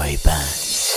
Ayben.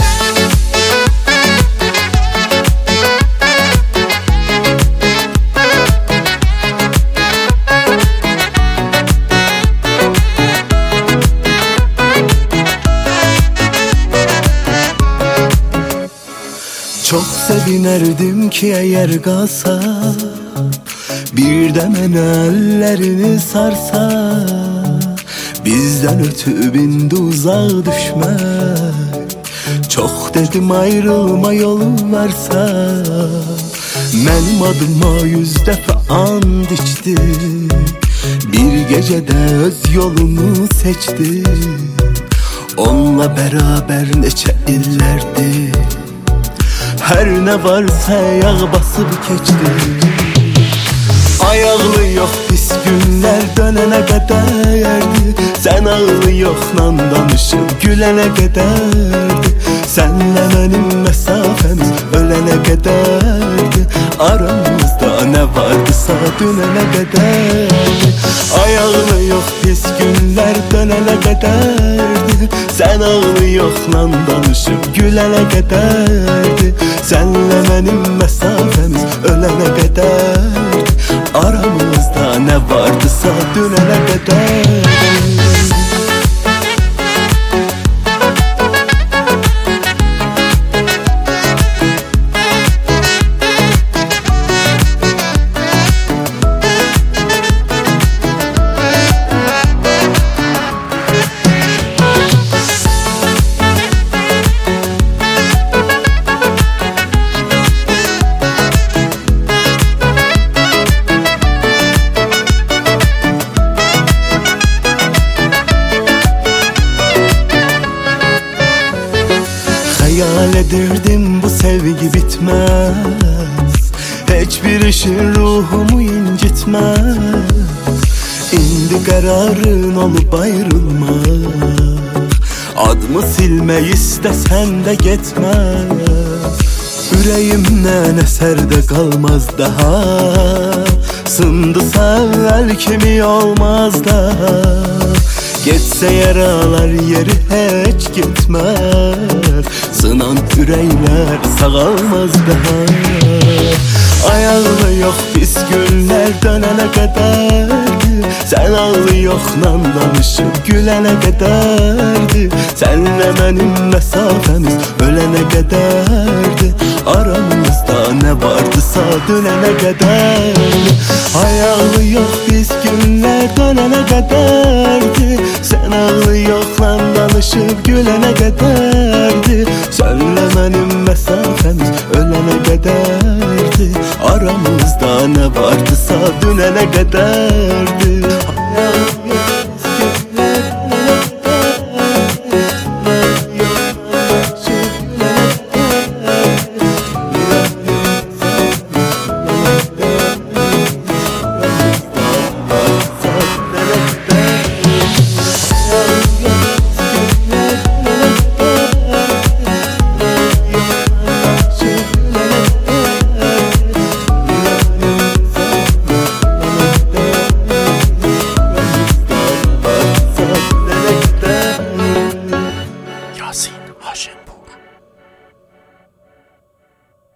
Çok sevinerdim ki eğer kalsa, bir de mənə ellerini sarsa, bizden ötü bindi uzaq düşmək. Çok dedim ayrılma yolu varsa, mənim adıma 100 dəfə and içdi, bir gecədə öz yolunu seçdi. Onunla beraber neçə illərdir, her ne varsa ayağa basıp keçdi. Ayaqlı yox pis günlər dönənə qədərdi, sən ağlı yoxla danışıb gülənə qədərdi. Sənlə mənim məsafəmiz ölənə qədərdi, aramızda nə vardısa dönənə qədərdi. Ayaqlı yox pis günlər dönənə qədərdi, sən ağlı yoxla danışıb gülənə qədərdi. Sənlə mənim məsafəmiz ölənə qədərdi, aramızda nə vardısa dönənə qədərdi. Hayal edirdim bu sevgi bitmez, hiçbir işin ruhumu incitmez. İndi kararın olup ayrılmak, adımı silmək istəsən də getməz. Ürəyimdən əsər də qalmaz daha, sındısa əvvəl kimi olmaz daha. Geçse yaralar yeri hiç gitmez, sınan ürəklər sağalmaz daha. Ayaqlı yox pis günlər dönənə qədərdi, sən ağlı yoxla danışıb gülənə qədərdi. Sənlə mənim məsafəmiz ölənə qədərdi, aramızda nə vardısa dönənə qədərdi. Ayaqlı yox pis günlər dönənə qədərdi, sən ağlı yoxla danışıb gülənə qədərdi. Sənlə mənim məsafəmiz ölənə qədərdi, aramızda nə vardısa dönənə qədərdi.